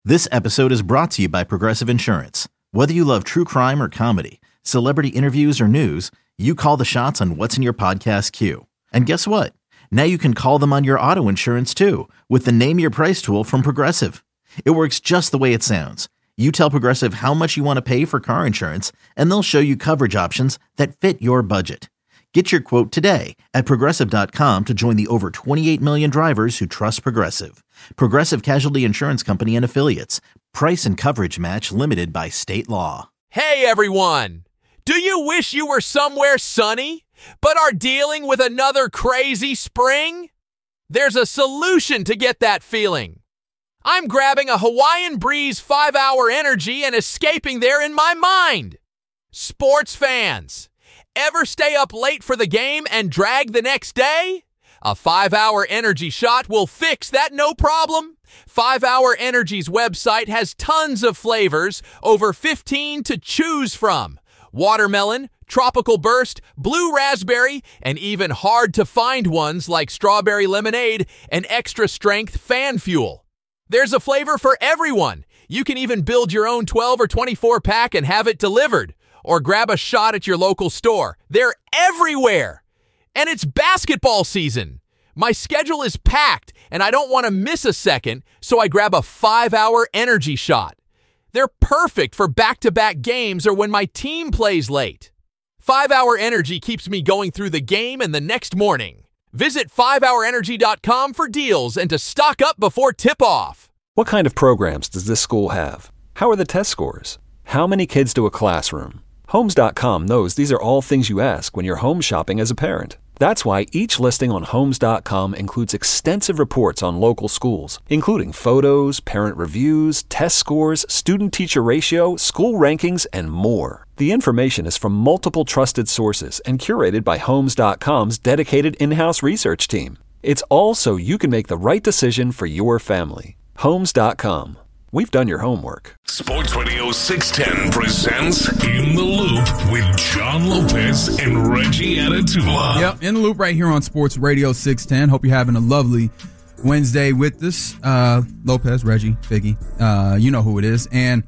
This episode is brought to you by Progressive Insurance. Whether you love true crime or comedy, celebrity interviews or news, you call the shots on what's in your podcast queue. And guess what? Now you can call them on your auto insurance too with the Name Your Price tool from Progressive. It works just the way it sounds. You tell Progressive how much you want to pay for car insurance, and they'll show you coverage options that fit your budget. Get your quote today at Progressive.com to join the over 28 million drivers who trust Progressive. Progressive Casualty Insurance Company and Affiliates. Price and coverage match limited by state law. Hey everyone! Do you wish you were somewhere sunny, but are dealing with another crazy spring? There's a solution to get that feeling. I'm grabbing a Hawaiian Breeze 5-hour energy and escaping there in my mind. Sports fans, ever stay up late for the game and drag the next day? A 5-hour energy shot will fix that no problem. 5-Hour Energy's website has tons of flavors, over 15 to choose from. Watermelon, tropical burst, blue raspberry, and even hard-to-find ones like strawberry lemonade and extra-strength fan fuel. There's a flavor for everyone. You can even build your own 12 or 24 pack and have it delivered, or grab a shot at your local store. They're everywhere. And it's basketball season. My schedule is packed, and I don't want to miss a second, so I grab a 5-hour energy shot. They're perfect for back-to-back games or when my team plays late. 5-Hour Energy keeps me going through the game and the next morning. Visit 5hourenergy.com for deals and to stock up before tip-off. What kind of programs does this school have? How are the test scores? How many kids do a classroom? Homes.com knows these are all things you ask when you're home shopping as a parent. That's why each listing on Homes.com includes extensive reports on local schools, including photos, parent reviews, test scores, student-teacher ratio, school rankings, and more. The information is from multiple trusted sources and curated by Homes.com's dedicated in-house research team. It's all so you can make the right decision for your family. Homes.com. We've done your homework. Sports Radio 610 presents In the Loop with John Lopez and Reggie Atatula. Yep, In the Loop right here on Sports Radio 610. Hope you're having a lovely Wednesday with us. Lopez, Reggie, Figgy, you know who it is. And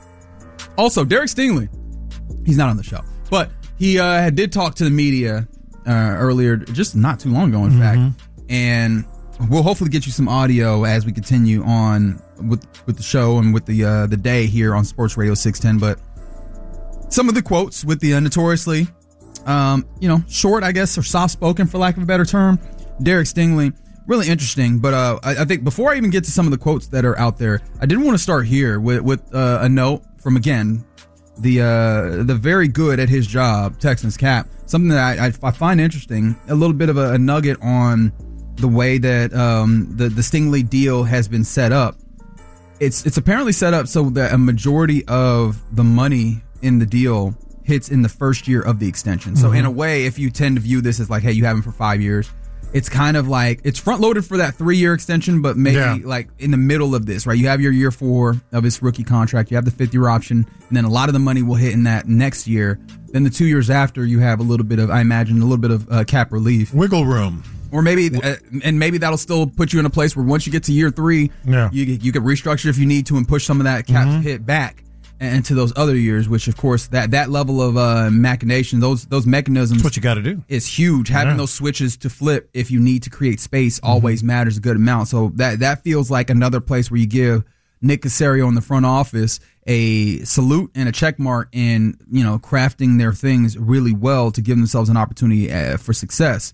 also, Derek Stingley. He's not on the show, but he did talk to the media earlier, just not too long ago, in fact. And we'll hopefully get you some audio as we continue on with the show and with the day here on Sports Radio 610. But some of the quotes with the notoriously, short, I guess, or soft-spoken, for lack of a better term, Derek Stingley, really interesting. But I think before I even get to some of the quotes that are out there, I did want to start here with a note from, again, the very good at his job, Texans Cap. Something that I find interesting, a little bit of a nugget on the way that the Stingley deal has been set up. It's apparently set up so that a majority of the money in the deal hits in the first year of the extension. So in a way, if you tend to view this as like, hey, you have him for 5 years, it's kind of like it's front loaded for that 3-year extension, but maybe like in the middle of this, right? You have your year 4 of his rookie contract, you have the 5th-year option, and then a lot of the money will hit in that next year. Then the 2 years after, you have a little bit of, I imagine, a little bit of cap relief. Wiggle room. Or maybe, and maybe that'll still put you in a place where once you get to year 3, you can restructure if you need to and push some of that cap hit back into those other years. Which, of course, that level of machination, those mechanisms, that's what you got to do. Is huge. Having those switches to flip if you need to create space always matters a good amount. So that feels like another place where you give Nick Caserio in the front office a salute and a check mark in crafting their things really well to give themselves an opportunity for success.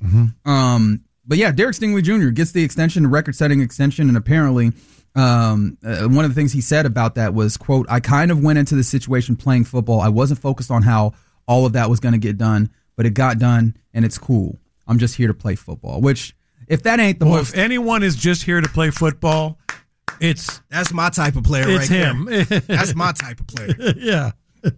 But yeah, Derek Stingley Jr. gets the extension, a record-setting extension, and apparently one of the things he said about that was, quote, I kind of went into the situation playing football. I wasn't focused on how all of that was going to get done, but it got done, and it's cool. I'm just here to play football, which, if that ain't the most... If anyone is just here to play football, that's my type of player right there. It's him. That's my type of player. Yeah.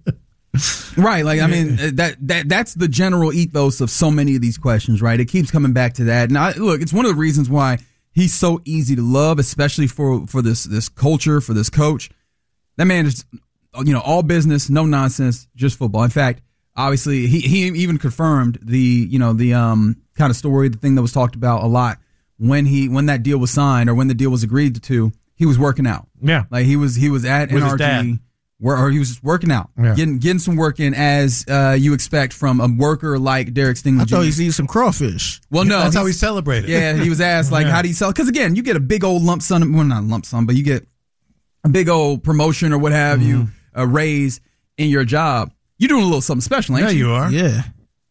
Right, like I mean that's the general ethos of so many of these questions, right? It keeps coming back to that. And look, it's one of the reasons why he's so easy to love, especially for this culture, for this coach. That man is, all business, no nonsense, just football. In fact, obviously, he even confirmed the kind of story, the thing that was talked about a lot when that deal was signed or when the deal was agreed to. He was working out Yeah. Like he was at With his NRG. dad. Or he was just working out, getting some work in as you expect from a worker like Derek Stingley. I thought he's eating some crawfish. Well, no. That's how he celebrated. Yeah, he was asked, like, how do you sell? Because, again, you get a big old lump sum. Well, not lump sum, but you get a big old promotion or what have you, a raise in your job. You're doing a little something special, ain't you? Yeah, you are. Yeah.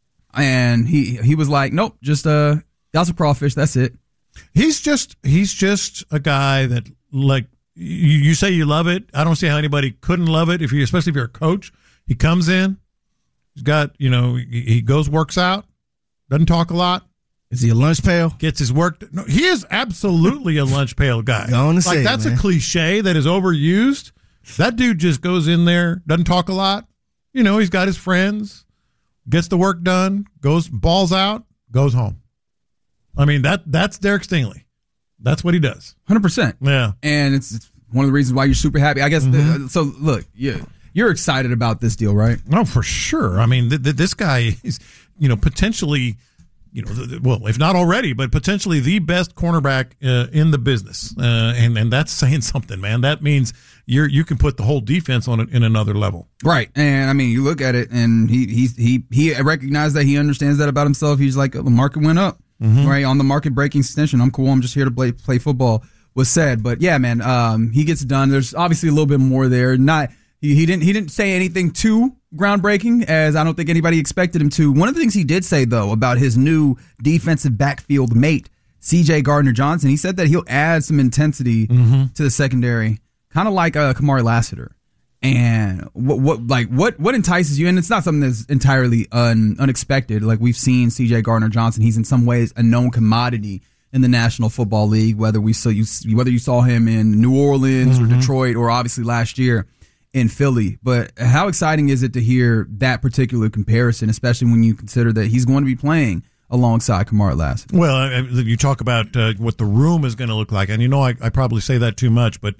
And he was like, nope, just got some crawfish. That's it. He's just a guy that, like, you say you love it. I don't see how anybody couldn't love it, especially if you're a coach. He comes in, he's got, he goes, works out, doesn't talk a lot. Is he a lunch pail? Gets his work. No, he is absolutely a lunch pail guy. That's a cliche that is overused. That dude just goes in there, doesn't talk a lot. He's got his friends, gets the work done, goes, balls out, goes home. I mean, that's Derek Stingley. That's what he does. 100%. Yeah. And it's one of the reasons why you're super happy. I guess, so look, you're excited about this deal, right? No, for sure. I mean, this guy is, potentially, if not already, but potentially the best cornerback in the business. And that's saying something, man. That means you can put the whole defense on it in another level. Right. And I mean, you look at it and he recognized that, he understands that about himself. He's like, the market went up. Right, on the market breaking extension. I'm cool. I'm just here to play football was said. But yeah, man, he gets done. There's obviously a little bit more there. Not he didn't say anything too groundbreaking, as I don't think anybody expected him to. One of the things he did say though about his new defensive backfield mate, CJ Gardner-Johnson, he said that he'll add some intensity to the secondary, kind of like Kamari Lassiter. And what entices you? And it's not something that's entirely unexpected. Like, we've seen C.J. Gardner-Johnson. He's in some ways a known commodity in the National Football League. Whether you saw him in New Orleans or Detroit, or obviously last year in Philly. But how exciting is it to hear that particular comparison, especially when you consider that he's going to be playing alongside Kamari Lassiter? Well, you talk about what the room is going to look like, and I probably say that too much, but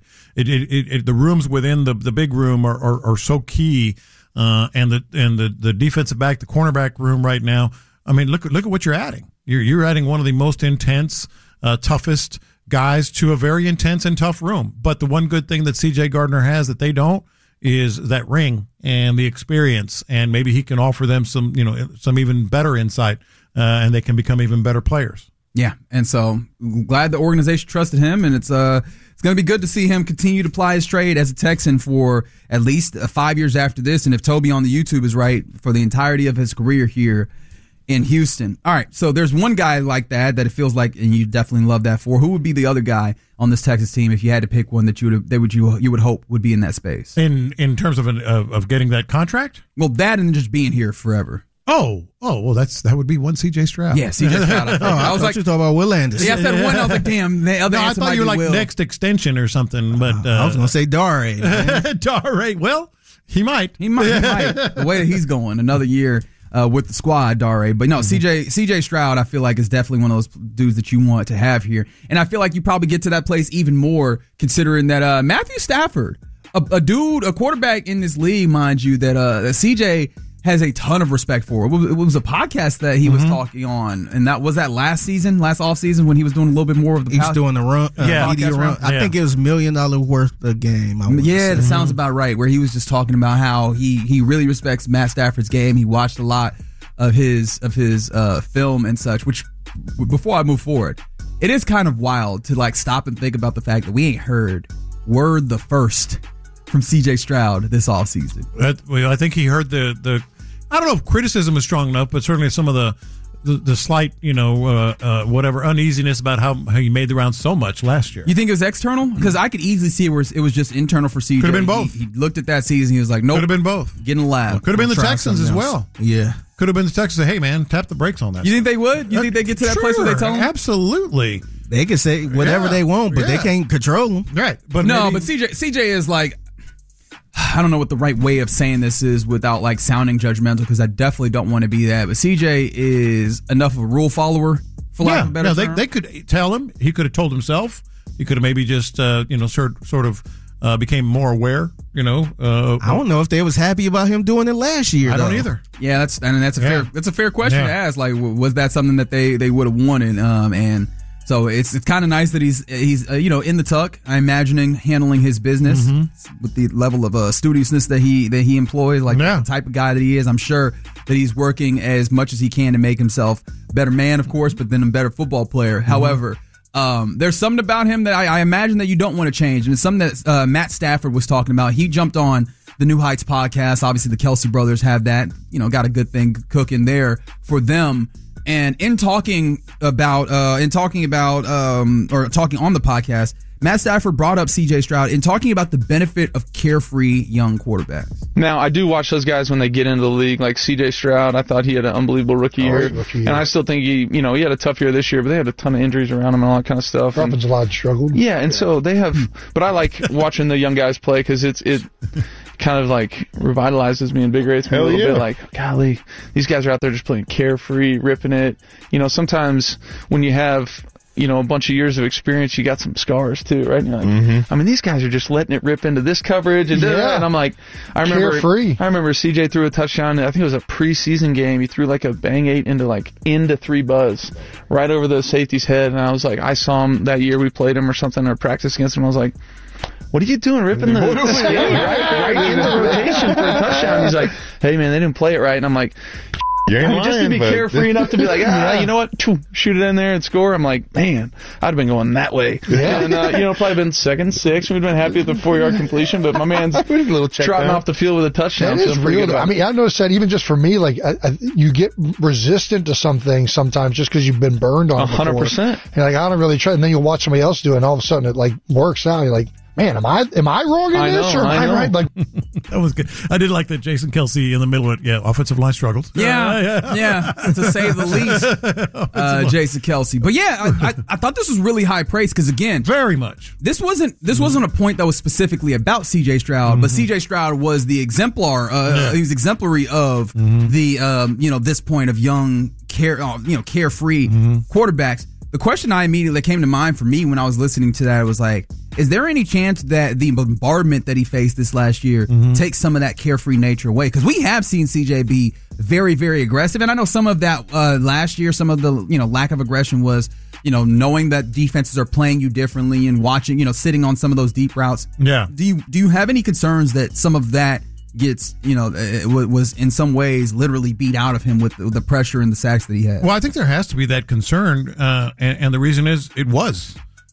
the rooms within the big room are so key, and the defensive back, the cornerback room right now. I mean, look at what you're adding. You're adding one of the most intense, toughest guys to a very intense and tough room. But the one good thing that C.J. Gardner has that they don't is that ring and the experience, and maybe he can offer them some even better insight. And they can become even better players. Yeah, and so glad the organization trusted him, and it's going to be good to see him continue to ply his trade as a Texan for at least 5 years after this, and if Toby on the YouTube is right, for the entirety of his career here in Houston. All right, so there's one guy like that it feels like, and you definitely love that for. Who would be the other guy on this Texas team if you had to pick one that you would hope would be in that space? In terms of getting that contract? Well, that and just being here forever. Oh, well, that would be one C.J. Stroud. Yeah, C.J. Stroud. I was like, you talking about Will Anderson. Yeah, I said one. I was like, damn. The other I thought you were like Will. Next extension or something. But I was going to say Dare. Dare. Well, he might. He might. The way that he's going, another year with the squad, Dare. But no, C.J. Stroud, I feel like, is definitely one of those dudes that you want to have here. And I feel like you probably get to that place even more considering that Matthew Stafford, a quarterback in this league, mind you, that C.J. has a ton of respect for. It was a podcast that he was talking on, and that was last off season when he was doing a little bit more of the. He's doing the run, media run. I think it was $1 million worth a game. Yeah, that sounds about right. Where he was just talking about how he really respects Matt Stafford's game. He watched a lot of his film and such. Which, before I move forward, it is kind of wild to stop and think about the fact that we ain't heard word the first from C.J. Stroud this offseason. I think he heard the I don't know if criticism is strong enough, but certainly some of the slight, whatever uneasiness about how he made the rounds so much last year. You think it was external? Because I could easily see where it was just internal for CJ. Could have been both. He looked at that season. He was like, nope. Could have been both. Getting a laugh. Could have been the Texans as well. Yeah. Could have been the Texans. Hey, man, tap the brakes on that. You think they would? You think they get to that place where they tell them? Absolutely. They can say whatever they want, but they can't control them. Right. But CJ is like, I don't know what the right way of saying this is without sounding judgmental, because I definitely don't want to be that. But CJ is enough of a rule follower, for lack of a better term. They could tell him. He could have told himself. He could have maybe just sort of became more aware. I don't know if they was happy about him doing it last year. I don't either. Yeah, that's a fair question to ask. Was that something that they would have wanted? And So it's kind of nice that he's in the tuck. I'm imagining handling his business with the level of studiousness that he employs, like the type of guy that he is. I'm sure that he's working as much as he can to make himself a better man, of course, but then a better football player. However, there's something about him that I imagine that you don't want to change, and it's something that Matt Stafford was talking about. He jumped on the New Heights podcast. Obviously, the Kelsey brothers have that, got a good thing cooking there for them. And talking on the podcast, Matt Stafford brought up C.J. Stroud in talking about the benefit of carefree young quarterbacks. Now, I do watch those guys when they get into the league, like C.J. Stroud. I thought he had an unbelievable rookie year. And I still think he had a tough year this year, but they had a ton of injuries around him and all that kind of stuff. Offensive line struggled. Yeah, and so they have, but I like watching the young guys play because it kind of like revitalizes me, invigorates me a little bit. Like, golly, these guys are out there just playing carefree, ripping it. Sometimes when you have, a bunch of years of experience, you got some scars too, right? And you're like, I mean, these guys are just letting it rip into this coverage and and I'm like, I remember CJ threw a touchdown. I think it was a preseason game. He threw like a bang 8 into 3 buzz right over the safety's head, and I was like, I saw him that year we played him or something or practiced against him. I was like, what are you doing ripping the skate right into rotation for a touchdown? He's like, hey man, they didn't play it right. And I'm like, just to be carefree enough to be like, you know what, shoot it in there and score. I'm like, man, I'd have been going that way. Yeah. And, probably been 2nd, 6. We'd been happy with the 4-yard completion, but my man's trotting off the field with a touchdown. That is real. I mean, I noticed that even just for me, like, you get resistant to something sometimes just because you've been burned on 100%. And like, I don't really try. And then you'll watch somebody else do it, and all of a sudden it like works out. You're like, man, am I wrong in this or am I right? Like, that was good. I did like that Jason Kelsey in the middle of it. Yeah, offensive line struggled. Yeah, to say the least, Jason Kelsey. But yeah, I thought this was really high praise because again, very much. This wasn't a point that was specifically about C.J. Stroud, but C.J. Stroud was the exemplar. He was exemplary of the this point of young, carefree quarterbacks. The question I immediately came to mind for me when I was listening to that was like, is there any chance that the bombardment that he faced this last year takes some of that carefree nature away? Because we have seen CJ be very, very aggressive. And I know some of that last year, some of the lack of aggression was, knowing that defenses are playing you differently and watching, sitting on some of those deep routes. Yeah. Do you have any concerns that some of that gets, was in some ways literally beat out of him with the pressure and the sacks that he had? Well, I think there has to be that concern. And the reason is it was.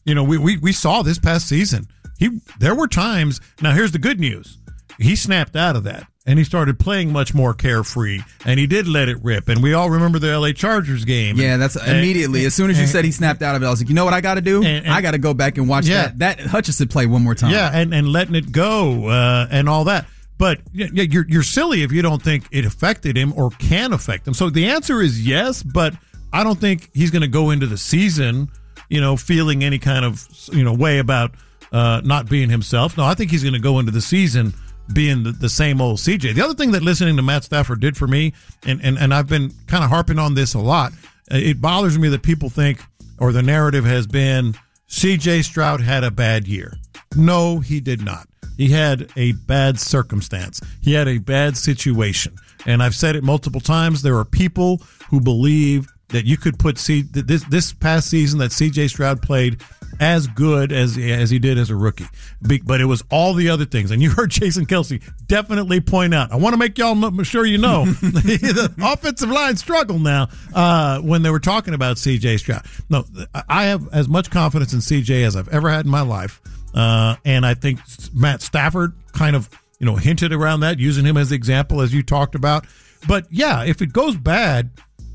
We saw this past season. There were times. Now, here's the good news. He snapped out of that, and he started playing much more carefree, and he did let it rip. And we all remember the L.A. Chargers game. Yeah, that's immediately. As soon as you said he snapped out of it, I was like, you know what I got to do? I got to go back and watch that Hutchinson play one more time. Yeah, and letting it go and all that. But you're silly if you don't think it affected him or can affect him. So the answer is yes, but I don't think he's going to go into the season feeling any kind of, way about not being himself. No, I think he's going to go into the season being the same old CJ. The other thing that listening to Matt Stafford did for me, and I've been kind of harping on this a lot, it bothers me that people think, or the narrative has been, CJ Stroud had a bad year. No, he did not. He had a bad circumstance. He had a bad situation. And I've said it multiple times. There are people who believe that you could put this past season that C.J. Stroud played as good as he did as a rookie. But it was all the other things. And you heard Jason Kelsey definitely point out, I want to make y'all sure you know, the offensive line struggled now when they were talking about C.J. Stroud. No, I have as much confidence in C.J. as I've ever had in my life. And I think Matt Stafford kind of, hinted around that, using him as the example, as you talked about. But, yeah, if it goes bad,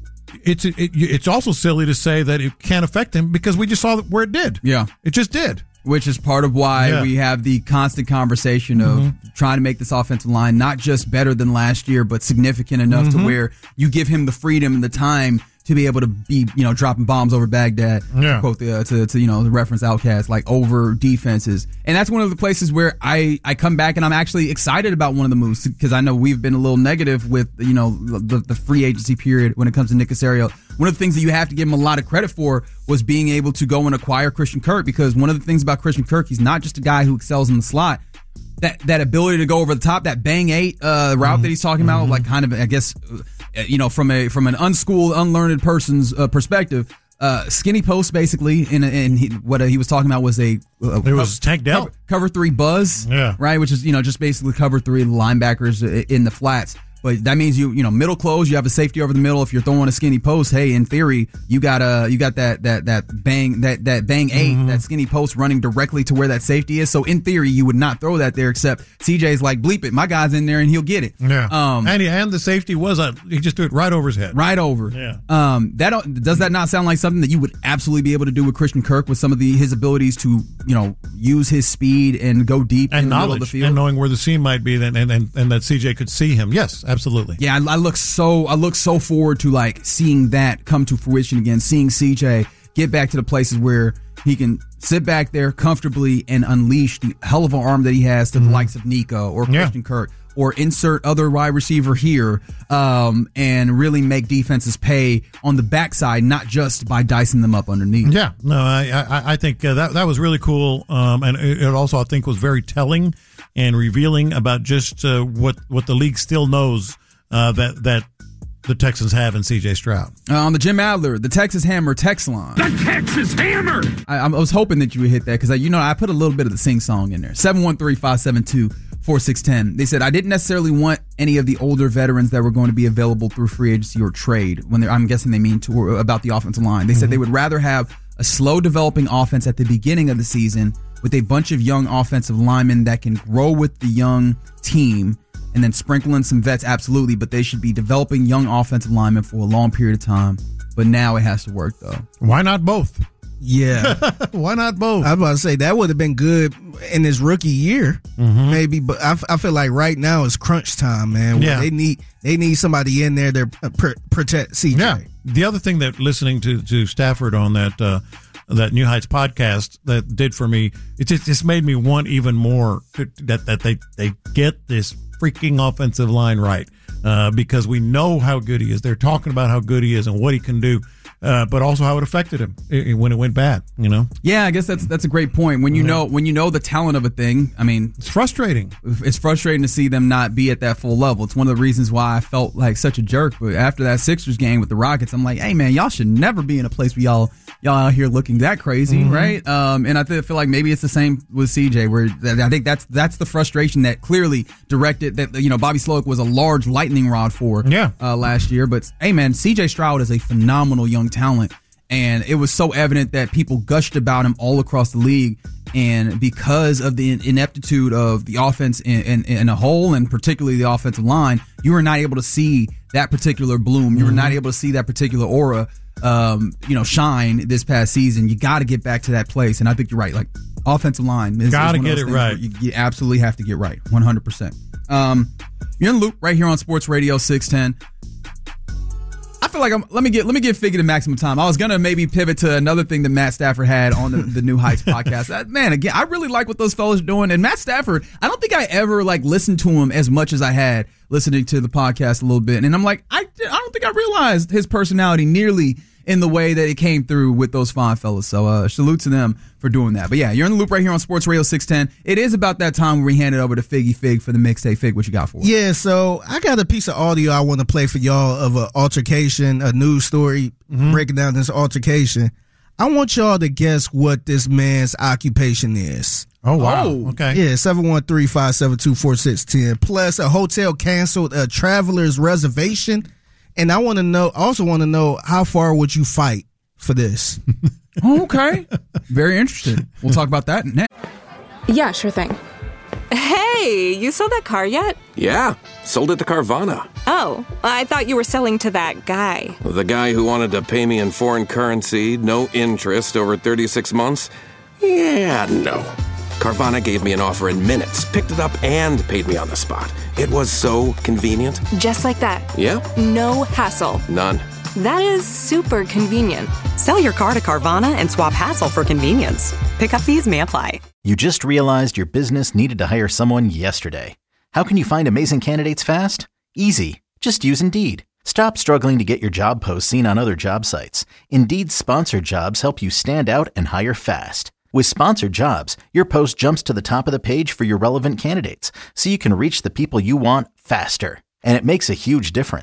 it's also silly to say that it can't affect him because we just saw where it did. Yeah. It just did. Which is part of why we have the constant conversation of trying to make this offensive line not just better than last year, but significant enough to where you give him the freedom and the time to be able to be, dropping bombs over Baghdad, to quote to reference Outkast, like over defenses. And that's one of the places where I come back and I'm actually excited about one of the moves because I know we've been a little negative with, the free agency period when it comes to Nick Caserio. One of the things that you have to give him a lot of credit for was being able to go and acquire Christian Kirk, because one of the things about Christian Kirk, he's not just a guy who excels in the slot. That ability to go over the top, that bang 8 route that he's talking about, like kind of, I guess, from an unschooled, unlearned person's perspective, Skinny post basically, what he was talking about was it was Tank Dell cover 3 buzz, right? Which is just basically cover 3 linebackers in the flats. But that means you middle close, you have a safety over the middle. If you're throwing a skinny post, hey, in theory, you got that bang 8, that skinny post running directly to where that safety is. So in theory, you would not throw that there, except CJ's like, bleep it, my guy's in there and he'll get it. Yeah. And the safety was he just threw it right over his head. Right over. Yeah. Does that not sound like something that you would absolutely be able to do with Christian Kirk with some of his abilities to use his speed and go deep and in the middle of the field and knowing where the seam might be, and that CJ could see him. Yes. Absolutely. Yeah, I look so forward to like seeing that come to fruition again, seeing CJ get back to the places where he can sit back there comfortably and unleash the hell of an arm that he has to the likes of Nico or Christian Kirk, or insert other wide receiver here, and really make defenses pay on the backside, not just by dicing them up underneath. Yeah, no, I think that was really cool, and it also I think was very telling and revealing about just what the league still knows that the Texans have in C.J. Stroud. On the Jim Adler, the Texas Hammer text line. The Texas Hammer! I was hoping that you would hit that because I put a little bit of the sing-song in there. 713-572-4610. They said, I didn't necessarily want any of the older veterans that were going to be available through free agency or trade. I'm guessing they mean about the offensive line. They said they would rather have a slow developing offense at the beginning of the season with a bunch of young offensive linemen that can grow with the young team, and then sprinkle in some vets, absolutely, but they should be developing young offensive linemen for a long period of time. But now it has to work, though. Why not both? Yeah. Why not both? I was about to say, that would have been good in his rookie year, maybe, but I feel like right now is crunch time, man. Yeah. They need somebody in there to protect CJ. Yeah. The other thing that listening to Stafford on that New Heights podcast that did for me, it just made me want even more that they get this freaking offensive line right, because we know how good he is. They're talking about how good he is and what he can do, but also how it affected him when it went bad. Yeah, I guess that's a great point. When you know the talent of a thing, I mean, it's frustrating. It's frustrating to see them not be at that full level. It's one of the reasons why I felt like such a jerk. But after that Sixers game with the Rockets, I'm like, hey man, y'all should never be in a place where y'all out here looking that crazy, right? And I feel like maybe it's the same with CJ, where I think that's the frustration that clearly directed that Bobby Slowick was a large lightning rod for last year. But hey man, CJ Stroud is a phenomenal young talent, and it was so evident that people gushed about him all across the league. And because of the ineptitude of the offense in a whole, and particularly the offensive line, you were not able to see that particular bloom. You were not able to see that particular aura shine this past season. You got to get back to that place, and I think you're right. Like, offensive line, got to get it right. You absolutely have to get right, 100%. You're in the loop right here on Sports Radio 610. I feel like let me give Figgy the maximum time. I was gonna maybe pivot to another thing that Matt Stafford had on the New Heights podcast. Man, again, I really like what those fellas are doing. And Matt Stafford, I don't think I ever listened to him as much as I had listening to the podcast a little bit. And I'm like, I don't think I realized his personality nearly in the way that it came through with those fine fellas. So salute to them for doing that. But yeah, you're in the loop right here on Sports Radio 610. It is about that time where we hand it over to Figgy Fig for the mixtape. Fig, what you got for us? Yeah, so I got a piece of audio I want to play for y'all of an altercation, a news story breaking down this altercation. I want y'all to guess what this man's occupation is. Oh, wow. Okay. Yeah, 713-572-4610. Plus, a hotel canceled a traveler's reservation. And I also want to know, how far would you fight for this? Okay. Very interesting. We'll talk about that next. Yeah, sure thing. Hey, you sold that car yet? Yeah, sold it to Carvana. Oh, I thought you were selling to that guy. The guy who wanted to pay me in foreign currency, no interest, over 36 months? Yeah, no. Carvana gave me an offer in minutes, picked it up, and paid me on the spot. It was so convenient. Just like that. Yeah. No hassle. None. That is super convenient. Sell your car to Carvana and swap hassle for convenience. Pickup fees may apply. You just realized your business needed to hire someone yesterday. How can you find amazing candidates fast? Easy. Just use Indeed. Stop struggling to get your job posts seen on other job sites. Indeed's sponsored jobs help you stand out and hire fast. With sponsored jobs, your post jumps to the top of the page for your relevant candidates, so you can reach the people you want faster. And it makes a huge difference.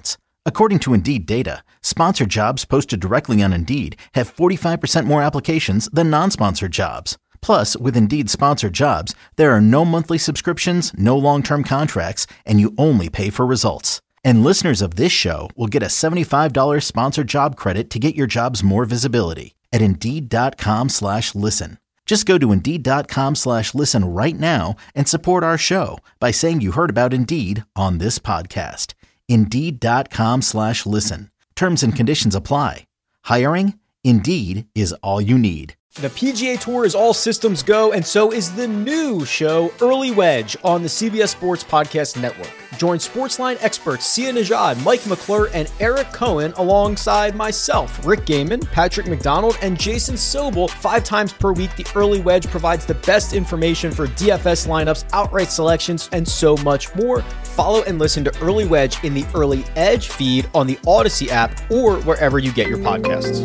According to Indeed data, sponsored jobs posted directly on Indeed have 45% more applications than non-sponsored jobs. Plus, with Indeed sponsored jobs, there are no monthly subscriptions, no long-term contracts, and you only pay for results. And listeners of this show will get a $75 sponsored job credit to get your jobs more visibility at Indeed.com/listen. Just go to Indeed.com/listen right now and support our show by saying you heard about Indeed on this podcast. Indeed.com/listen. Terms and conditions apply. Hiring? Indeed is all you need. The PGA Tour is all systems go, and so is the new show, Early Wedge, on the CBS Sports Podcast Network. Join Sportsline experts Sia Nejad, Mike McClure, and Eric Cohen alongside myself, Rick Gaiman, Patrick McDonald, and Jason Sobel 5 times per week. The Early Wedge provides the best information for DFS lineups, outright selections, and so much more. Follow and listen to Early Wedge in the Early Edge feed on the Odyssey app or wherever you get your podcasts.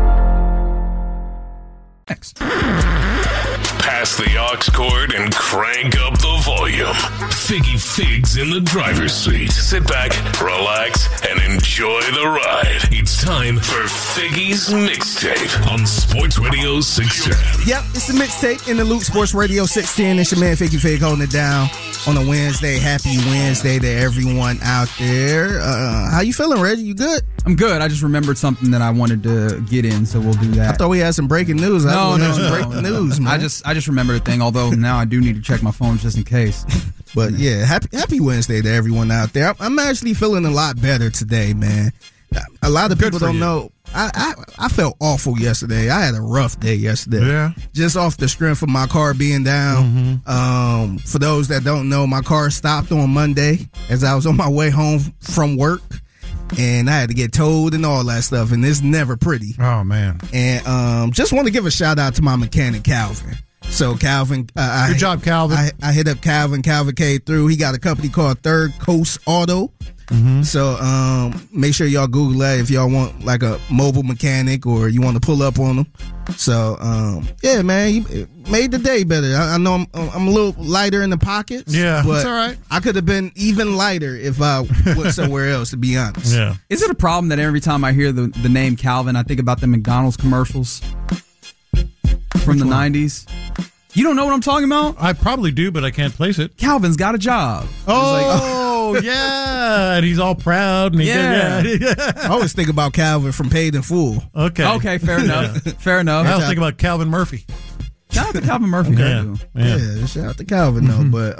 Pass the aux cord and crank up the volume. Figgy Figs in the driver's seat. Sit back, relax, and enjoy the ride. It's time for Figgy's Mixtape on Sports Radio 610. Yep, it's the Mixtape in the Loop, Sports Radio 610. It's your man Figgy Fig holding it down on a Wednesday. Happy Wednesday to everyone out there. How you feeling, Reggie? You good? I'm good. I just remembered something that I wanted to get in, so we'll do that. I thought we had some breaking news. No. Breaking news, man. I just remembered a thing, although now I do need to check my phone just in case. But yeah, happy Wednesday to everyone out there. I'm actually feeling a lot better today, man. A lot of people don't know. I felt awful yesterday. I had a rough day yesterday. Yeah. Just off the strength of my car being down. Mm-hmm. For those that don't know, my car stopped on Monday as I was on my way home from work. And I had to get towed and all that stuff, and it's never pretty. Oh, man. And just want to give a shout-out to my mechanic, Calvin. So, Calvin... Good job, Calvin. I hit up Calvin. Calvin came through. He got a company called Third Coast Auto. Mm-hmm. So, make sure y'all Google that if y'all want, like, a mobile mechanic or you want to pull up on them. So, yeah, man, he made the day better. I know I'm a little lighter in the pockets. Yeah, but that's all right. I could have been even lighter if I went somewhere else, to be honest. Yeah. Is it a problem that every time I hear the name Calvin, I think about the McDonald's commercials from the 90s? You don't know what I'm talking about? I probably do, but I can't place it. Calvin's got a job. Oh, yeah. And he's all proud. And Yeah. I always think about Calvin from Paid in Full. Okay, fair enough. Fair enough. I was thinking about Calvin Murphy. Shout out to Calvin Murphy. Yeah, shout out to Calvin, though. But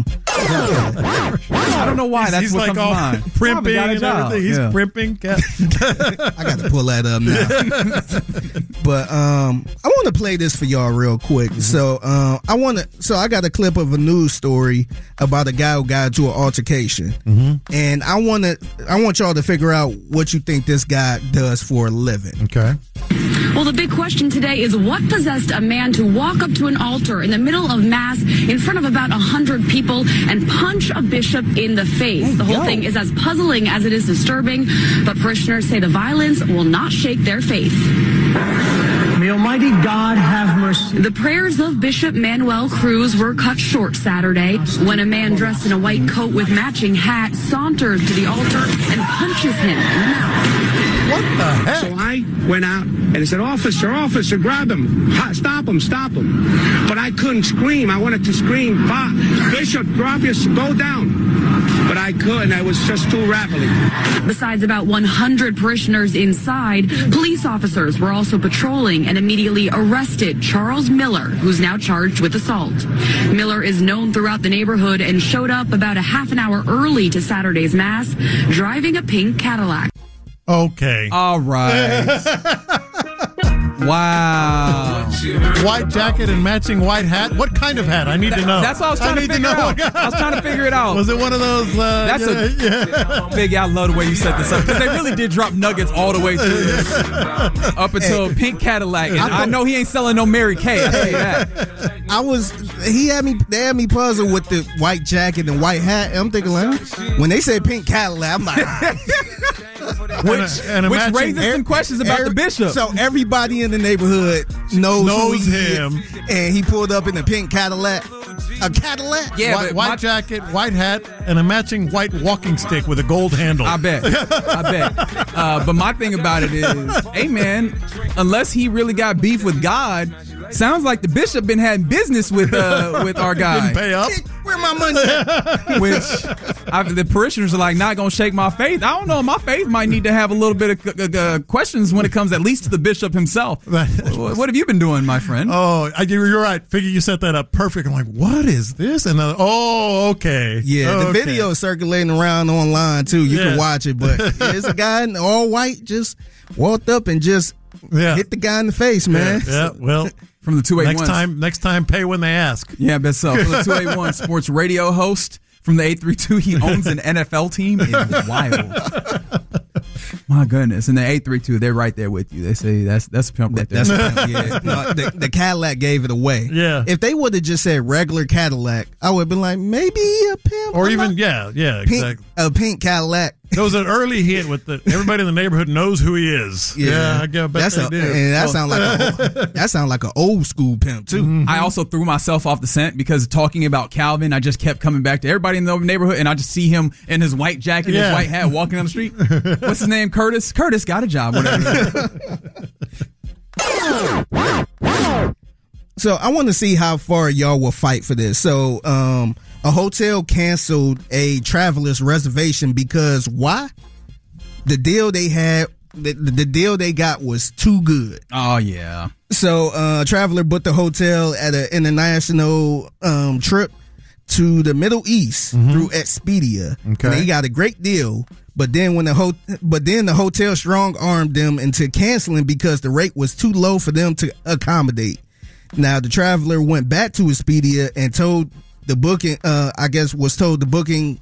I don't know why. That's he's what like comes to all mind. primping and everything. He's primping. I got to pull that up now. But I want to play this for y'all real quick. Mm-hmm. So I got a clip of a news story about a guy who got into an altercation, and I want y'all to figure out what you think this guy does for a living. Okay. Well, the big question today is what possessed a man to walk up to an altar in the middle of Mass in front of about 100 people and punch a bishop in the face? The whole thing is as puzzling as it is disturbing, but parishioners say the violence will not shake their faith. May Almighty God have mercy. The prayers of Bishop Manuel Cruz were cut short Saturday when a man dressed in a white coat with matching hat saunters to the altar and punches him in the mouth. What the heck? So I went out and I said, officer, grab him. Stop him. But I couldn't scream. I wanted to scream, Bishop, drop your, go down. But I couldn't. I was just too rapidly. Besides about 100 parishioners inside, police officers were also patrolling and immediately arrested Charles Miller, who's now charged with assault. Miller is known throughout the neighborhood and showed up about a half an hour early to Saturday's Mass, driving a pink Cadillac. Okay. All right. Wow. White jacket and matching white hat. What kind of hat? I need to know. That's what I was trying to figure out. I was trying to figure it out. Was it one of those? Big, I love the way you set this up because they really did drop nuggets all the way through this. Up until Pink Cadillac. And I know he ain't selling no Mary Kay. I tell you that. They had me puzzled with the white jacket and white hat. And I'm thinking, like, when they said Pink Cadillac, I'm like, which raises some questions about the bishop. So everybody in the neighborhood knows him, and he pulled up in the pink Cadillac. a Cadillac? Yeah, white jacket, white hat, and a matching white walking stick with a gold handle. I bet. But my thing about it is, hey man, unless he really got beef with God, sounds like the bishop been having business with our guy. Didn't pay up. Where my money at? Which the parishioners are like, not gonna shake my faith. I don't know. My faith might need to have a little bit of questions when it comes at least to the bishop himself. What have you been doing, my friend? Oh, you're right. Figure you set that up perfect. I'm like, what is this? And okay. Yeah, the video is circulating around online too. You can watch it, but there's a guy in all white just walked up and just hit the guy in the face, man. Yeah, well. From the 281. Next time, pay when they ask. Yeah, I bet so. From the 281 sports radio host from the 832, he owns an NFL team. It's wild. My goodness. And the 832, they're right there with you. They say that's a pimp right there. That's a pimp, yeah. No, the Cadillac gave it away. Yeah. If they would have just said regular Cadillac, I would have been like, maybe a pimp. Or even, exactly. A pink Cadillac. It was an early hit with everybody in the neighborhood knows who he is. Yeah, I bet they did. And that sounds like an old school pimp too. Mm-hmm. I also threw myself off the scent because talking about Calvin, I just kept coming back to everybody in the neighborhood, and I just see him in his white jacket, his white hat, walking down the street. What's his name? Curtis. Curtis got a job. Whatever. So I want to see how far y'all will fight for this. So a hotel canceled a traveler's reservation because why? The deal they had, the deal they got was too good. Oh yeah. So traveler booked the hotel at an international trip to the Middle East through Expedia. Okay. And they got a great deal. But then the hotel strong armed them into canceling because the rate was too low for them to accommodate. Now the traveler went back to Expedia and told the booking, was told the booking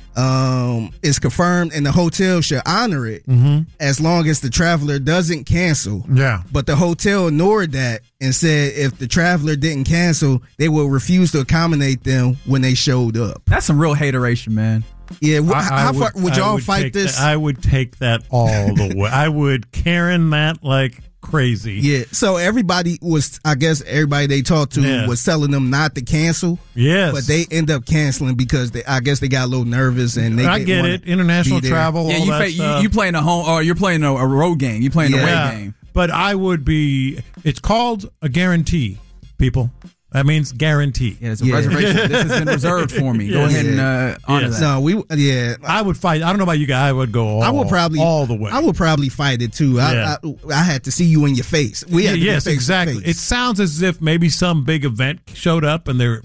is confirmed and the hotel should honor it as long as the traveler doesn't cancel. Yeah. But the hotel ignored that and said if the traveler didn't cancel, they will refuse to accommodate them when they showed up. That's some real hateration, man. Yeah, how far would y'all fight this? I would take that all the way. I would Karen that like crazy. Yeah, so everybody they talked to was telling them not to cancel. Yes. But they end up canceling because they got a little nervous and they I get it. International travel, all that stuff. You playing a home or you're playing a road game. You playing a away game. But it's called a guarantee, people. That means guarantee. Yeah, it's a reservation. This has been reserved for me. Go ahead and honor that. No, I would fight. I don't know about you guys. I would go all the way. I would probably fight it too. I had to see you in your face. Yes, exactly. It sounds as if maybe some big event showed up and they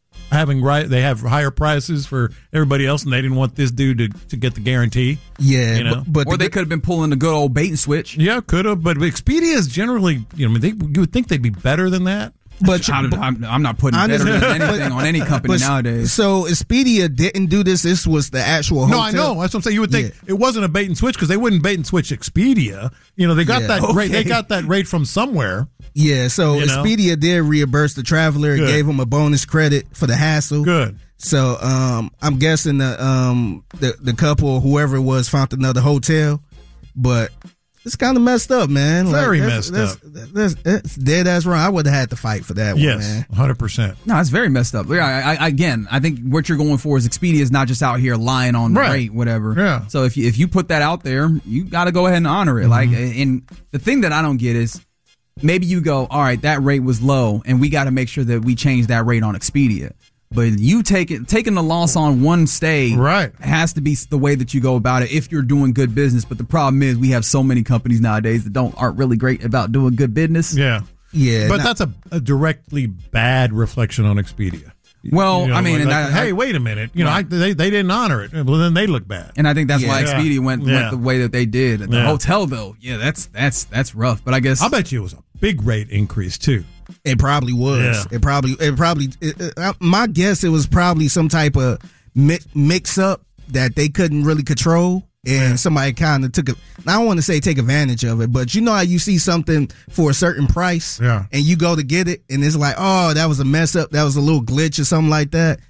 have higher prices for everybody else, and they didn't want this dude to get the guarantee. Yeah, or they could have been pulling the good old bait and switch. Yeah, could have. But Expedia is generally, you would think they'd be better than that. But I'm not putting better than anything on any company nowadays. So Expedia didn't do this. This was the actual hotel. No, I know. That's what I'm saying. You would think it wasn't a bait and switch because they wouldn't bait and switch Expedia. They got that rate. They got that rate from somewhere. Yeah. So Expedia did reimburse the traveler and gave him a bonus credit for the hassle. Good. So I'm guessing the couple or whoever it was found another hotel, but. It's kind of messed up, man. Very messed up. That's dead ass wrong. I would have had to fight for that one, man. 100%. No, it's very messed up. I think what you're going for is Expedia is not just out here lying on the rate, whatever. Yeah. So if you put that out there, you got to go ahead and honor it. And the thing that I don't get is maybe you go, all right, that rate was low, and we got to make sure that we change that rate on Expedia. But you taking the loss on one stay has to be the way that you go about it if you're doing good business. But the problem is we have so many companies nowadays that aren't really great about doing good business. Yeah. Yeah. But that's a directly bad reflection on Expedia. Well, hey, wait a minute. They didn't honor it. Well, then they look bad. And I think that's why Expedia went the way that they did. The hotel, though, that's rough. But I guess I'll bet you it was a big rate increase too. It probably was. Yeah. My guess, it was probably some type of mix up that they couldn't really control. And somebody kind of I don't want to say take advantage of it, but how you see something for a certain price and you go to get it and it's like, oh, that was a mess up. That was a little glitch or something like that.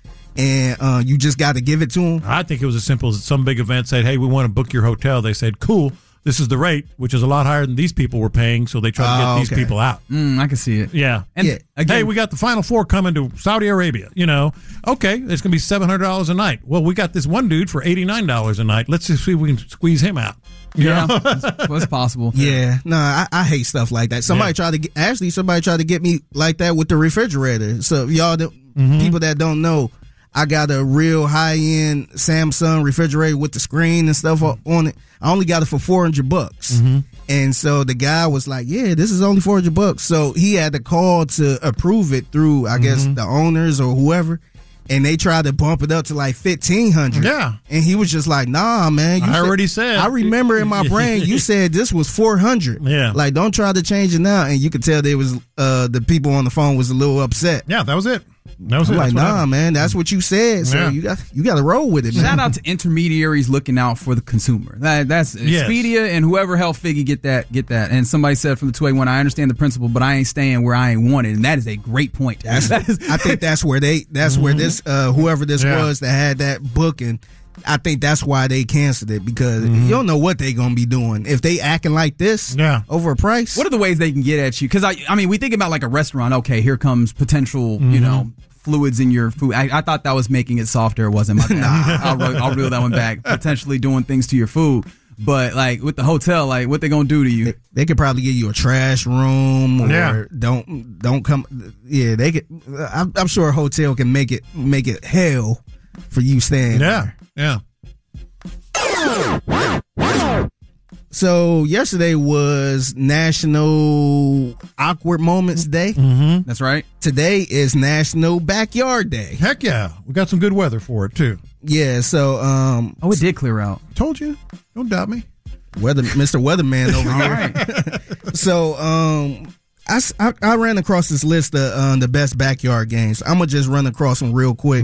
And you just got to give it to them. I think it was as simple as some big event said, hey, we want to book your hotel. They said, cool. this is the rate, which is a lot higher than these people were paying, so they try to get these people out. I can see it. Yeah. And again, hey, we got the Final Four coming to Saudi Arabia. Okay, it's going to be $700 a night. Well, we got this one dude for $89 a night. Let's just see if we can squeeze him out. What's possible? Yeah, no, I hate stuff like that. Somebody tried to get me like that with the refrigerator. So y'all, people that don't know, I got a real high end Samsung refrigerator with the screen and stuff on it. I only got it for $400, and so the guy was like, "Yeah, this is only $400." So he had to call to approve it through, I guess, the owners or whoever. And they tried to bump it up to like $1,500. Yeah. And he was just like, nah, man. I already said. I remember in my brain, you said this was $400. Yeah. Like, don't try to change it now. And you could tell there was the people on the phone was a little upset. Yeah, that was it. I'm like, nah, man, that's what you said. So you got to roll with it, man. Shout out to intermediaries looking out for the consumer. That's Expedia and whoever helped Figgy get that. And somebody said from the 281, I understand the principle, but I ain't staying where I ain't wanted. And that is a great point. I think that's where where this whoever this was that had that booking. I think that's why they canceled it, because you don't know what they gonna be doing if they acting like this over a price. What are the ways they can get at you? Because I mean, we think about like a restaurant. Okay, here comes potential, fluids in your food. I thought that was making it softer. It wasn't. My bad. I'll reel that one back. Potentially doing things to your food. But like with the hotel, like what they gonna do to you? They could probably give you a trash room, or don't come. Yeah, they could. I'm sure a hotel can make it hell for you staying there. Yeah. So yesterday was National Awkward Moments Day. That's right. Today is National Backyard Day. Heck yeah. We got some good weather for it too. Yeah, so it did clear out. Told you. Don't doubt me. Mr. Weatherman over here. So I ran across this list of the best backyard games. I'm gonna just run across them real quick.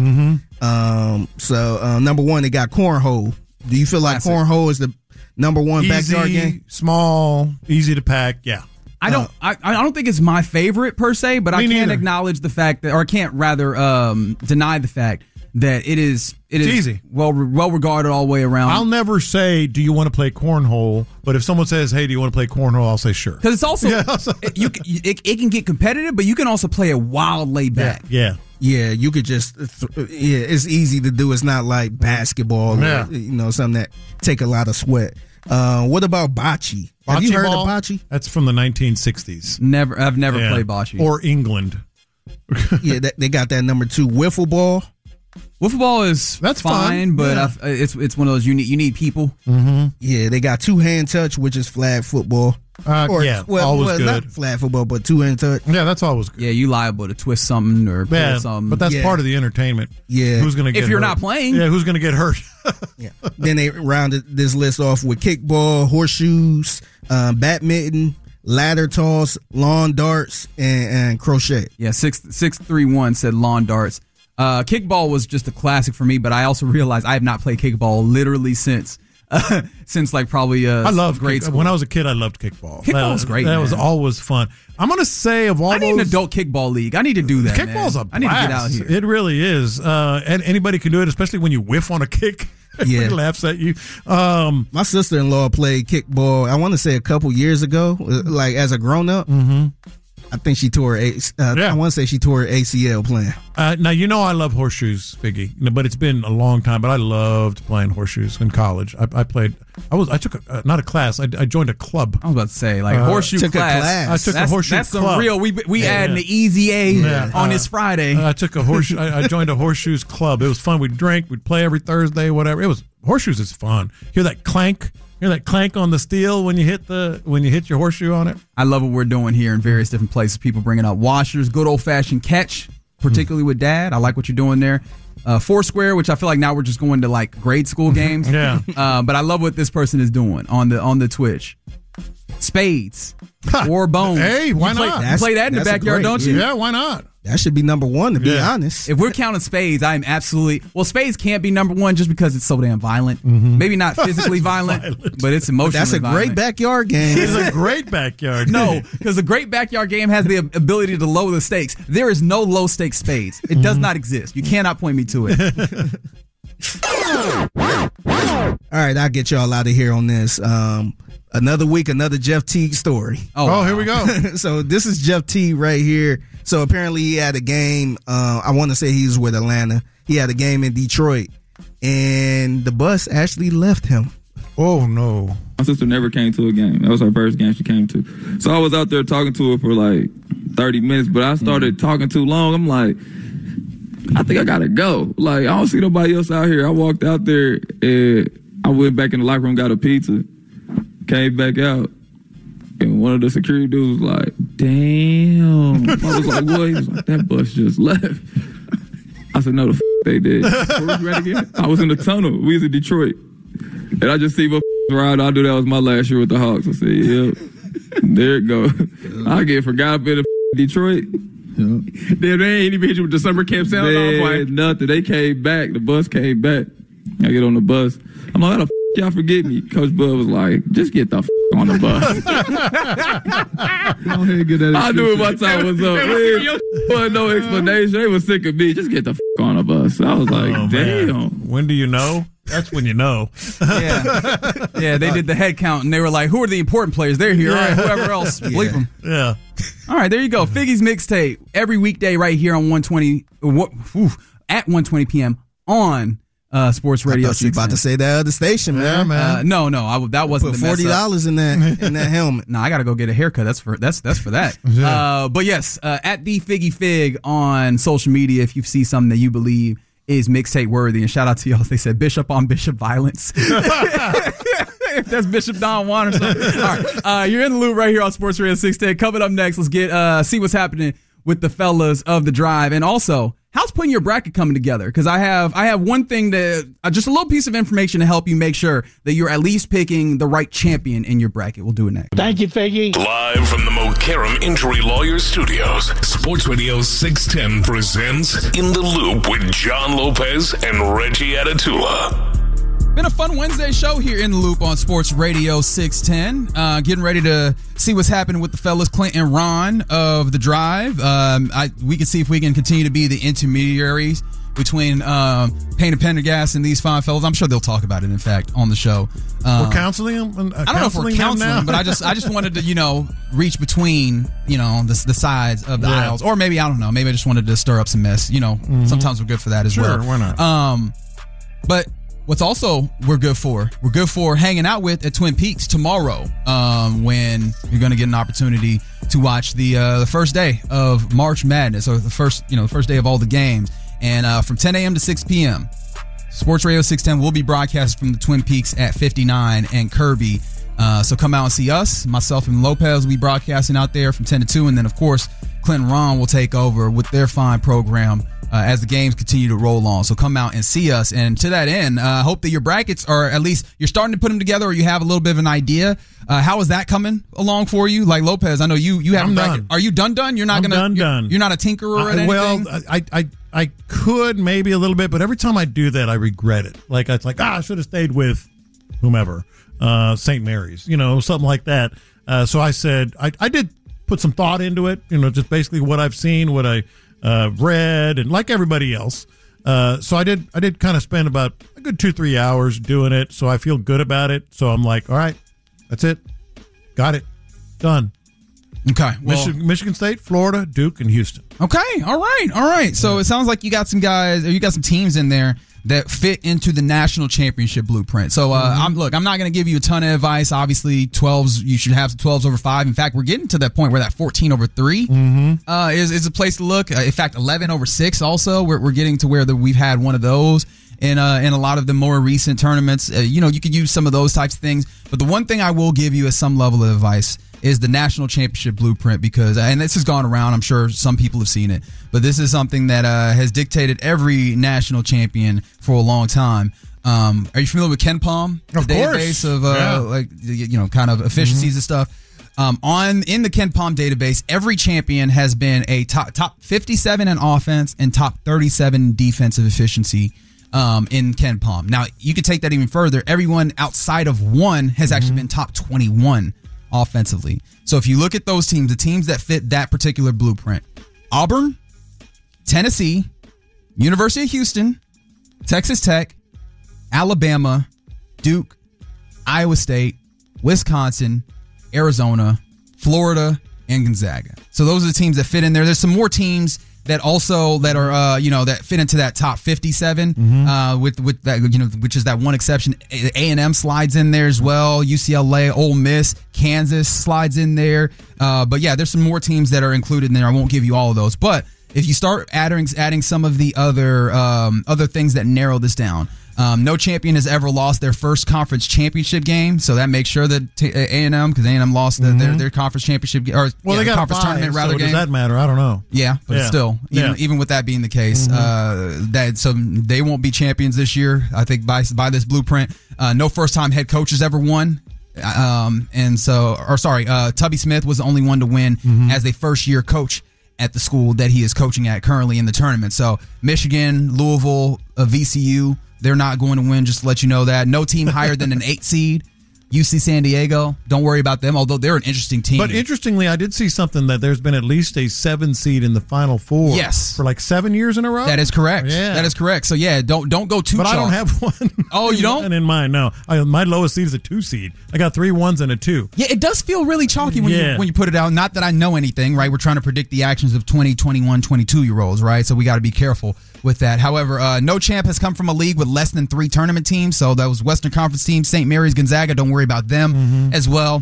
So number one, they got cornhole. Do you feel like cornhole is the number one backyard game? Small, easy to pack. Yeah. I don't think it's my favorite per se, but I can't acknowledge the fact that, or I can't rather deny the fact that it is easy, well regarded all the way around. I'll never say, "Do you want to play cornhole?" But if someone says, "Hey, do you want to play cornhole?" I'll say, "Sure." Because it's also it can get competitive, but you can also play it wild, laid back. Yeah. You could just it's easy to do. It's not like basketball, or, something that take a lot of sweat. What about bocce? Have you heard of bocce? That's from the 1960s. I've never played bocce. Or England. They got that number 2. Wiffle ball. Wiffle ball is fine, fun. But it's one of those you need people. Yeah, they got 2-hand touch, which is flag football. Always good. Not flag football, but 2-hand touch. Yeah, that's always good. Yeah, you liable to twist something or pull something. But that's part of the entertainment. Yeah, who's going to get if you're hurt? Not playing? Yeah, who's going to get hurt? Then they rounded this list off with kickball, horseshoes, badminton, ladder toss, lawn darts, and crochet. Yeah, 631 said lawn darts. Kickball was just a classic for me, but I also realized I have not played kickball literally since like probably I loved grade school. When I was a kid, I loved kickball. Kickball was great. That was always fun. I'm going to say of all I need an adult kickball league. I need to do that. Kickball's a blast. I need to get out here. It really is. And anybody can do it, especially when you whiff on a kick. Everybody laughs at you. My sister-in-law played kickball, I want to say a couple years ago, like as a grown-up. I think she tore I want to say she tore her ACL playing. Now, I love horseshoes, Figgy, but it's been a long time, but I loved playing horseshoes in college. I took not a class. I joined a club. I was about to say, like, horseshoe class. I took a horseshoe that's club. That's real. We add an easy A on this Friday. I took a horseshoe. I joined a horseshoes club. It was fun. We'd drink. We'd play every Thursday, whatever. Horseshoes is fun. Hear that clank? Hear that clank on the steel when you hit your horseshoe on it? I love what we're doing here in various different places. People bringing up washers, good old fashioned catch, particularly with Dad. I like what you're doing there. Foursquare, which I feel like now we're just going to like grade school games. But I love what this person is doing on the Twitch. Spades or bones. Hey, why not? You play that in the backyard, don't you? Yeah, why not? That should be number one, to be honest. If we're counting spades, I am absolutely... Well, spades can't be number one just because it's so damn violent. Maybe not physically violent, but it's emotionally That's a violent. great backyard game. It's a great backyard game. No, because a great backyard game has the ability to lower the stakes. There is no low-stakes spades. It does not exist. You cannot point me to it. All right, I'll get y'all out of here on this. Another week, another Jeff Teague story. Oh, here we go. So this is Jeff Teague right here. So apparently he had a game. I want to say he was with Atlanta. He had a game in Detroit, and the bus actually left him. Oh, no. My sister never came to a game. That was her first game she came to. So I was out there talking to her for like 30 minutes, but I started talking too long. I'm like, I think I got to go. Like, I don't see nobody else out here. I walked out there, and I went back in the locker room, got a pizza. Came back out, and one of the security dudes was like, damn. I was like, what? He was like, that bus just left. I said, no, they did. Where was you at again? I was in the tunnel. We was in Detroit. And I just see my ride. I knew that was my last year with the Hawks. I said, yep, there it go. I get forgot about Detroit. Yep. They ain't even hit you with the summer camp sound off. Like nothing. They came back. The bus came back. I get on the bus. I'm like, how the y'all forget me? Coach Bud was like, just get the on the bus. Go ahead, get that I knew my time was up. There wasn't no explanation. They was sick of me. Just get the on the bus. I was like, damn. Man. When do you know? That's when you know. Yeah, they did the head count, and they were like, who are the important players? They're here. All right, whoever else, bleep them. Yeah. All right, there you go. Figgy's Mixtape every weekday right here on 120 at 1:20 p.m. on Sports Radio. I thought you about to say that other station, man. Yeah, man. No, that wasn't put the mess up. $40 in that helmet. No, I gotta go get a haircut. That's for that. Yeah. But yes, at the Figgy Fig on social media, if you see something that you believe is mixtape worthy, and shout out to y'all. They said Bishop on Bishop violence. If that's Bishop Don Juan or something. All right, you're in the loop right here on Sports Radio 610. Coming up next, let's get see what's happening with the fellas of the Drive, and also how's putting your bracket coming together? Because I have one thing that just a little piece of information to help you make sure that you're at least picking the right champion in your bracket. We'll do it next. Thank you, Figgy. Live from the Mokaram Injury Lawyers Studios, Sports Radio 610 presents In the Loop with John Lopez and Reggie Atatula. Been a fun Wednesday show here in the Loop on Sports Radio 610. Getting ready to see what's happening with the fellas, Clint and Ron of the Drive. We can see if we can continue to be the intermediaries between Payne and Pendergast and these fine fellas. I'm sure they'll talk about it, in fact, on the show. We're counseling them? I don't know if we're counseling them, but I just wanted to, reach between, the sides of the aisles. Or maybe, I don't know, maybe I just wanted to stir up some mess. Sometimes we're good for that as well. Sure, why not? But what's also we're good for hanging out with at Twin Peaks tomorrow, when you're going to get an opportunity to watch the first day of March Madness, or the first day of all the games, and from 10 a.m. to 6 p.m. Sports Radio 610 will be broadcast from the Twin Peaks at 59 and Kirby. So come out and see us. Myself and Lopez will be broadcasting out there from 10 to 2, and then of course Clint and Ron will take over with their fine program as the games continue to roll on. So come out and see us. And to that end, I hope that your brackets are, at least you're starting to put them together, or you have a little bit of an idea. How is that coming along for you? Like Lopez, I know you have a bracket. Are you done? You're not done. You're not a tinkerer at anything? Well, I could maybe a little bit, but every time I do that, I regret it. Like, it's like, I should have stayed with whomever, St. Mary's, something like that. So I said, I did put some thought into it, just basically what I've seen, what I read, and like everybody else. So I did kind of spend about a good 2-3 hours doing it. So I feel good about it. So I'm like, all right, that's it. Got it. Done. Okay. Well, Michigan State, Florida, Duke, and Houston. Okay. All right. So it sounds like you got some guys, or you got some teams in there that fit into the national championship blueprint. So I'm not going to give you a ton of advice. Obviously, 12s, you should have 12s over 5. In fact, we're getting to that point where that 14 over 3 is a place to look. In fact, 11 over 6 also. We're getting to where we've had one of those in a lot of the more recent tournaments. You could use some of those types of things. But the one thing I will give you as some level of advice is the national championship blueprint, because, and this has gone around, I'm sure some people have seen it, but this is something that has dictated every national champion for a long time. Are you familiar with KenPom? Of the course. Database of kind of efficiencies and stuff. In the KenPom database, every champion has been a top 57 in offense and top 37 in defensive efficiency in KenPom. Now, you could take that even further. Everyone outside of one has actually been top 21 offensively. So if you look at those teams, the teams that fit that particular blueprint: Auburn, Tennessee, University of Houston, Texas Tech, Alabama, Duke, Iowa State, Wisconsin, Arizona, Florida, and Gonzaga. So those are the teams that fit in there. There's some more teams that also that are that fit into that top 57 with that, which is that one exception. A&M slides in there as well. UCLA, Ole Miss, Kansas slides in there. But yeah, there's some more teams that are included in there. I won't give you all of those, but if you start adding some of the other things that narrow this down. No champion has ever lost their first conference championship game, so that makes sure that A&M, because A&M lost their conference championship game, or they got conference 5, tournament rather. So game. Does that matter? I don't know. Yeah, but still, even with that being the case, so they won't be champions this year. I think by this blueprint, no first time head coach has ever won. Tubby Smith was the only one to win as a first year coach at the school that he is coaching at currently in the tournament. So Michigan, Louisville, VCU. They're not going to win, just to let you know that. No team higher than an 8 seed. UC San Diego, don't worry about them, although they're an interesting team. But interestingly, I did see something that there's been at least a 7 seed in the Final Four. Yes. For like 7 years in a row? That is correct. Yeah. That is correct. So, yeah, don't go too But chalk. I don't have one. Oh, you don't? And in mine, no. My lowest seed is a 2 seed. I got 3 1s and a 2. Yeah, it does feel really chalky when you put it out. Not that I know anything, right? We're trying to predict the actions of 20, 21, 22-year-olds, right? So we got to be careful with that. However, no champ has come from a league with less than 3 tournament teams. So that was Western Conference teams, St. Mary's, Gonzaga. Don't worry about them as well.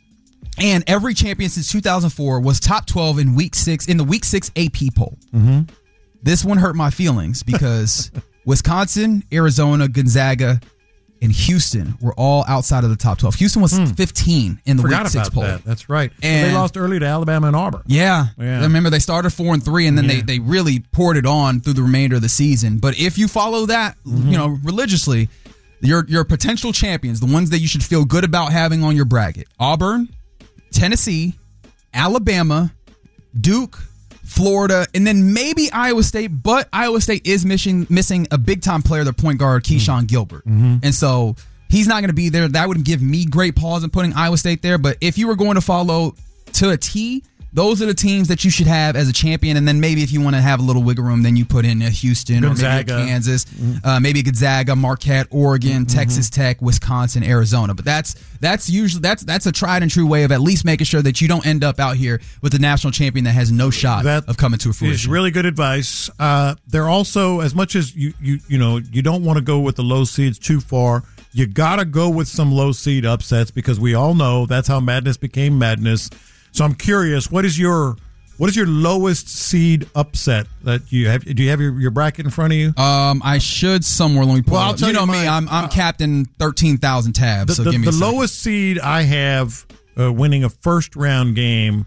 And every champion since 2004 was top 12 in the Week 6 AP poll. This one hurt my feelings because Wisconsin, Arizona, Gonzaga, and Houston were all outside of the top 12. Houston was 15 in the Week 6 poll. That. That's right. And they lost early to Alabama and Auburn. Yeah. I remember they started 4-3, and then they really poured it on through the remainder of the season. But if you follow that, religiously, your potential champions, the ones that you should feel good about having on your bracket: Auburn, Tennessee, Alabama, Duke, Florida, and then maybe Iowa State, but Iowa State is missing a big-time player, their point guard, Keyshawn Gilbert. And so he's not going to be there. That would give me great pause in putting Iowa State there. But if you were going to follow to a T, those are the teams that you should have as a champion. And then maybe if you want to have a little wiggle room, then you put in a Houston Gonzaga. or maybe a Kansas, maybe Gonzaga, Marquette, Oregon, Texas Tech, Wisconsin, Arizona. But that's usually that's a tried and true way of at least making sure that you don't end up out here with a national champion that has no shot of coming to fruition. It's really good advice. They're also, as much as you don't want to go with the low seeds too far, you got to go with some low seed upsets because we all know that's how madness became madness. So I'm curious, what is your lowest seed upset that you have? Do you have your bracket in front of you? I should somewhere. Let me pull it up. You know me, I'm captain 13,000 tabs. So give me the lowest seed I have winning a first round game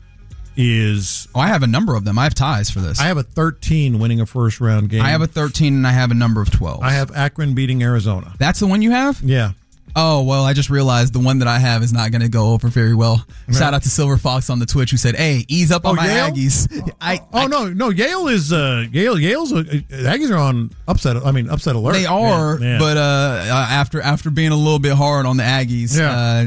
is. Oh, I have a number of them. I have ties for this. I have a 13 winning a first round game. I have a 13 and I have a number of 12. I have Akron beating Arizona. That's the one you have? Yeah. Oh, well, I just realized the one that I have is not going to go over very well. Right. Shout out to Silver Fox on the Twitch who said, "Hey, ease up on my Yale? Aggies." No. Yale is Yale's Aggies are on upset alert. They are, but after being a little bit hard on the Aggies,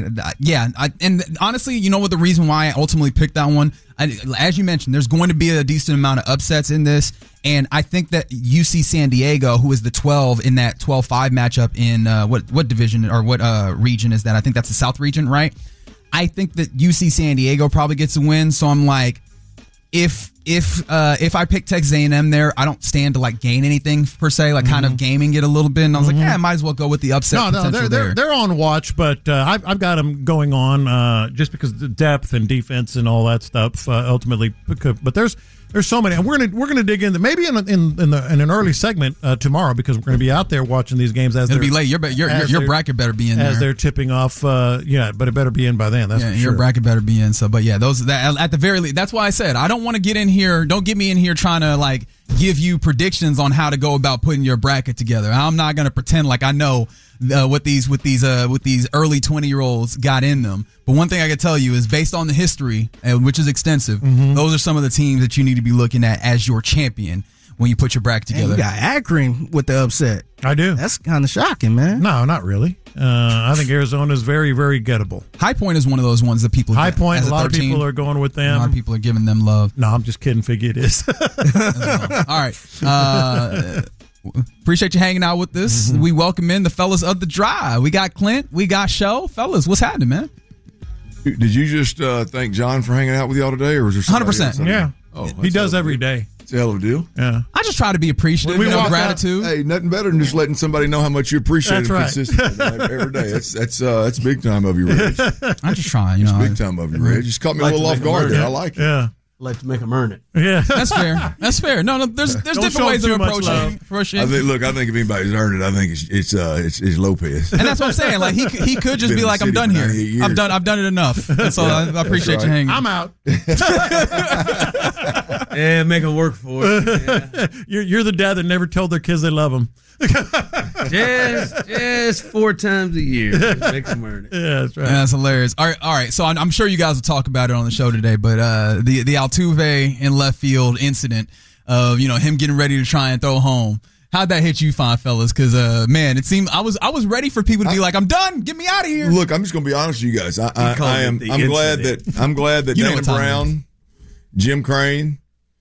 and honestly, you know what the reason why I ultimately picked that one? As you mentioned, there's going to be a decent amount of upsets in this, and I think that UC San Diego, who is the 12 in that 12-5 matchup in what division or what region is that? I think that's the South region, right? I think that UC San Diego probably gets a win, so I'm like, if I pick Texas A&M there, I don't stand to like gain anything per se, like kind of gaming it a little bit. And I was like, I might as well go with the upset. No, they're on watch, but I've got them going on just because of the depth and defense and all that stuff. Ultimately, but there's so many, and we're gonna dig into maybe in an early segment tomorrow because we're gonna be out there watching these games as it'll be late. Your bracket better be in there as they're tipping off. But it better be in by then. That's for sure. Your bracket better be in. So, but yeah, that at the very least, that's why I said I don't want to get in here. Don't get me in here trying to like give you predictions on how to go about putting your bracket together. I'm not gonna pretend like I know what these early 20-year-olds got in them. But one thing I can tell you is based on the history, which is extensive, those are some of the teams that you need to be looking at as your champion when you put your bracket together. You got Akron with the upset. I do. That's kind of shocking, man. No, not really. I think Arizona is very, very gettable. High Point is one of those ones that people High Point, a lot of people are going with them. A lot of people are giving them love. No, I'm just kidding. Figure it is. All right. Appreciate you hanging out with us. We welcome in the fellas of the drive. We got Clint. We got Show. Fellas, what's happening, man? Did you just thank John for hanging out with y'all today, or was there 100%? Yeah. Oh, he does every day. It's a hell of a deal. Yeah. I just try to be appreciative. Gratitude. Hey, nothing better than just letting somebody know how much you appreciate it That's consistently every day. That's big time of you, Reg. I'm just trying. It's big time of you, Reg. Just caught me a little off guard there. I like it. Yeah. Like to make them earn it. Yeah, that's fair. That's fair. No, there's different ways of approaching. I think if anybody's earned it, I think it's Lopez. And that's what I'm saying. Like he could just be like, I'm done here. I've done it enough. And so I appreciate you hanging. I'm out. Yeah, make them work for it. Yeah. You're the dad that never told their kids they love them. just 4 times a year. Just make them earn it. Yeah, that's right. Yeah, that's hilarious. All right. So I'm sure you guys will talk about it on the show today, but the Altuve in left field incident of him getting ready to try and throw home. How'd that hit you, fine fellas? Because man, it seemed I was ready for people to be like, I'm done. Get me out of here. Look, I'm just going to be honest with you guys. I'm glad that Dana Brown, Jim Crane,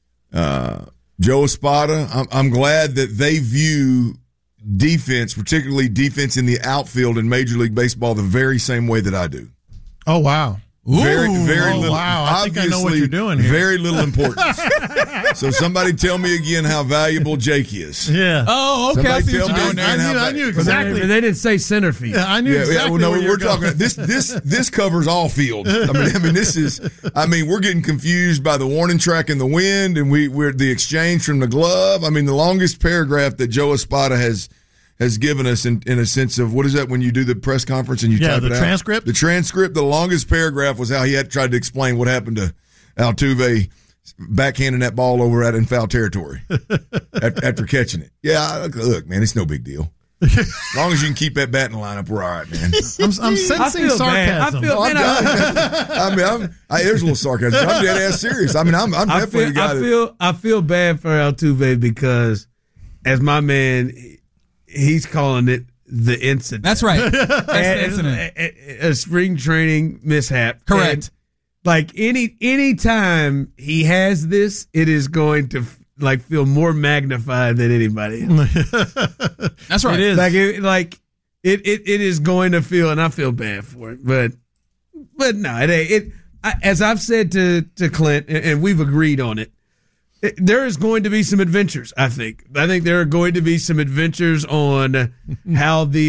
Joe Espada. I'm glad that they view defense, particularly defense in the outfield in Major League Baseball, the very same way that I do. Oh, wow. Very little. Wow. I think I know what you're doing here. Very little importance. So somebody tell me again how valuable Jake is. Yeah. Oh, okay. I see what you're doing there. I knew exactly. But they didn't say center field. Yeah, I knew exactly. Well, no, we're talking. This covers all fields. I mean, this is. I mean, we're getting confused by the warning track in the wind, and we're the exchange from the glove. I mean, the longest paragraph that Joe Espada has given us in a sense of, what is that when you do the press conference and you type it out? Transcript? The transcript, the longest paragraph was how he had tried to explain what happened to Altuve backhanding that ball over in foul territory after catching it. Yeah, look, man, it's no big deal. As long as you can keep that bat in the lineup, we're all right, man. I'm sensing sarcasm. There's a little sarcasm. I'm dead ass serious. I mean, I'm definitely the guy I feel bad for Altuve because, as my man, he's calling it the incident. That's right. That's the incident. A spring training mishap. Correct. And like any time he has this, it is going to feel more magnified than anybody else. That's right. It is. It is going to feel, and I feel bad for it, but no, it ain't. As I've said to Clint, and we've agreed on it, there is going to be some adventures, I think. I think there are going to be some adventures on how the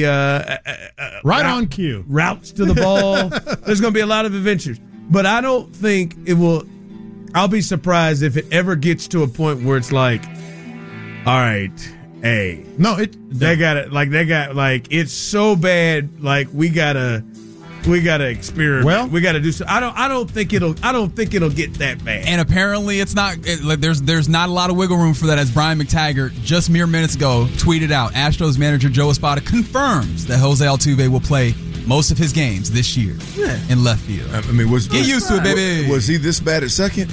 on cue routes to the ball. There's going to be a lot of adventures. But I don't think it will – I'll be surprised if it ever gets to a point where it's like, all right, hey. No, they got it. Like, it's so bad, like, we got to experiment. Well, we got to do so. I don't think it'll get that bad. And apparently, it's not. There's not a lot of wiggle room for that. As Brian McTaggart just mere minutes ago tweeted out, Astros manager Joe Espada confirms that Jose Altuve will play most of his games this year in left field. I mean, get used to it, baby. Was he this bad at second?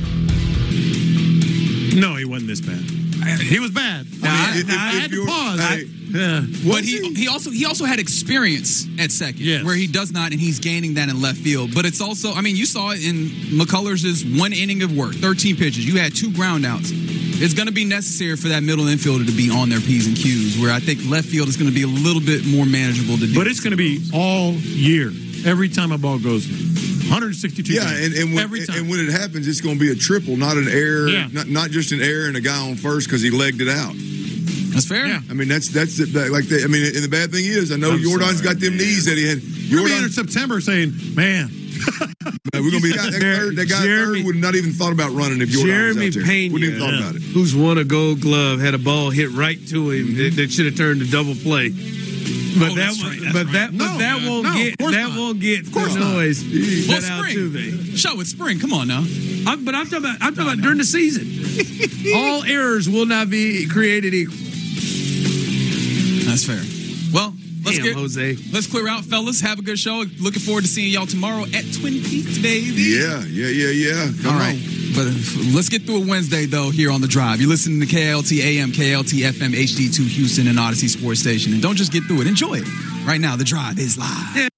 No, he wasn't this bad. He was bad. I had to pause. But he also had experience at second, where he does not, and he's gaining that in left field. But it's also, I mean, you saw it in McCullers' 1 inning of work, 13 pitches. You had 2 ground outs. It's going to be necessary for that middle infielder to be on their P's and Q's, where I think left field is going to be a little bit more manageable to do. But it's going to be all year, every time a ball goes there. 162 games. And when it happens, it's going to be a triple, not an error, not just an error and a guy on first because he legged it out. That's fair. Yeah. I mean, that's and the bad thing is, I know Jordan's got them knees that he had. You're going to be in September saying, man. We're going to be that guy third would not even thought about running if Jordan was out there. Pena, wouldn't even thought about it. Who's won a Gold Glove, had a ball hit right to him that should have turned to double play. But that won't get the noise. Well, spring. Show it's spring. Come on now. I'm talking about during the season. All errors will not be created equal. That's fair. Well, Jose. Let's clear out, fellas. Have a good show. Looking forward to seeing y'all tomorrow at Twin Peaks, baby. Yeah. All right. But let's get through a Wednesday, though, here on The Drive. You're listening to KLT AM, KLT FM, HD2 Houston, and Odyssey Sports Station. And don't just get through it. Enjoy it. Right now, The Drive is live.